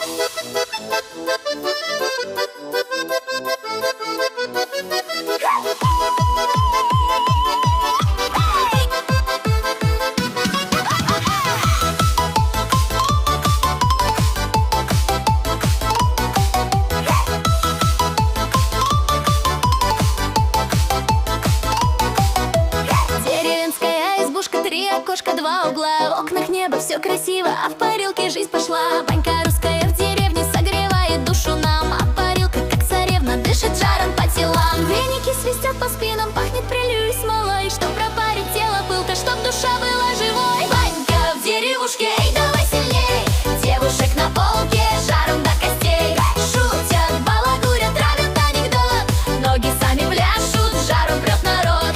Деревенская избушка, 3 окошка, 2 угла. В окнах небо, все красиво, а в парилке жизнь пошла. Банька русская в деревне согревает душу нам, а парилка, как царевна, дышит жаром по телам. Веники свистят по спинам, пахнет прелью и смолой. Чтоб пропарить тело пыл-то, чтоб душа была живой. Банька в деревушке, эй, давай сильней. Девушек на полке, жаром до костей. Шутят, балагурят, травят анекдот. Ноги сами пляшут, жаром прет народ.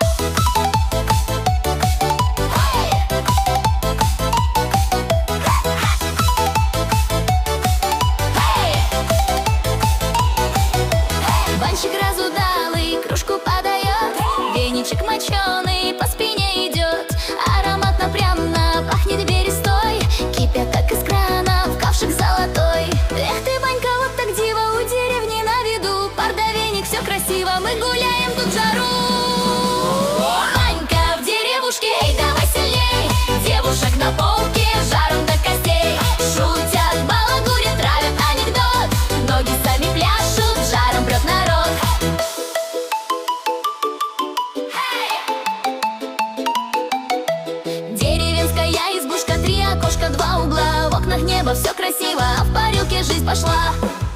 Банщик разудалый кружку подает, веничек моченый по спине идет. Ароматно-пряно пахнет берестой, кипят как из крана в ковшик золотой. Эх ты, Банька, вот так дива, у деревни на виду. Пар да веник, все красиво, мы гуляем тут в жару. Банька в деревушке, эй, давай сильней. Девушек на полке, жаром до костей. Шутят, балагурят, травят анекдот. Ноги сами пляшут, жаром прет народ. Деревенская избушка, 3 окошка, 2 угла. В окнах небо, все красиво, а в парилке жизнь пошла.